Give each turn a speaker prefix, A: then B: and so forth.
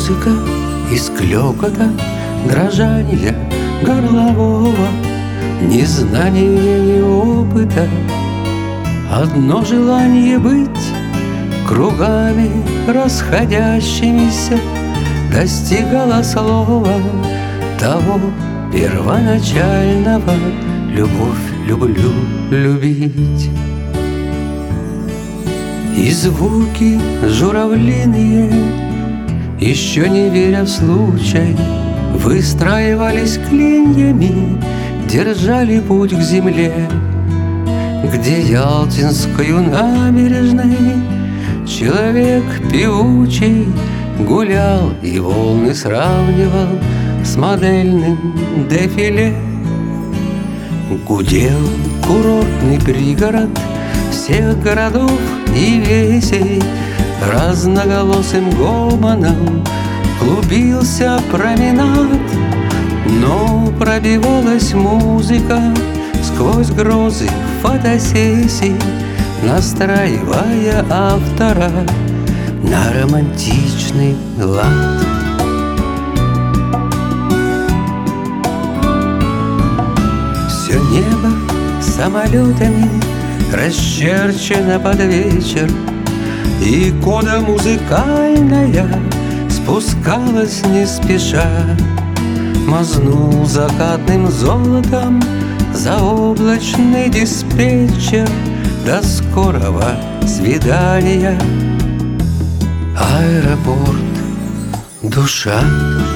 A: музыка из клёкота, дрожания горлового, ни знания, ни опыта, одно желание быть кругами расходящимися достигало слова того первоначального: любовь, люблю, любить. И звуки журавлиные, еще не веря в случай, выстраивались клиньями, держали путь к земле, где Ялтинскою набережной человек певучий гулял и волны сравнивал с модельным дефиле. Гудел курортный пригород всех городов и весей, разноголосым гомоном клубился променад, но пробивалась музыка сквозь грозы фотосессий, настраивая автора на романтичный лад. Все небо самолетами расчерчено под вечер, и кода музыкальная спускалась не спеша. Мазнул закатным золотом заоблачный диспетчер. До скорого свидания. Аэропорт, душа.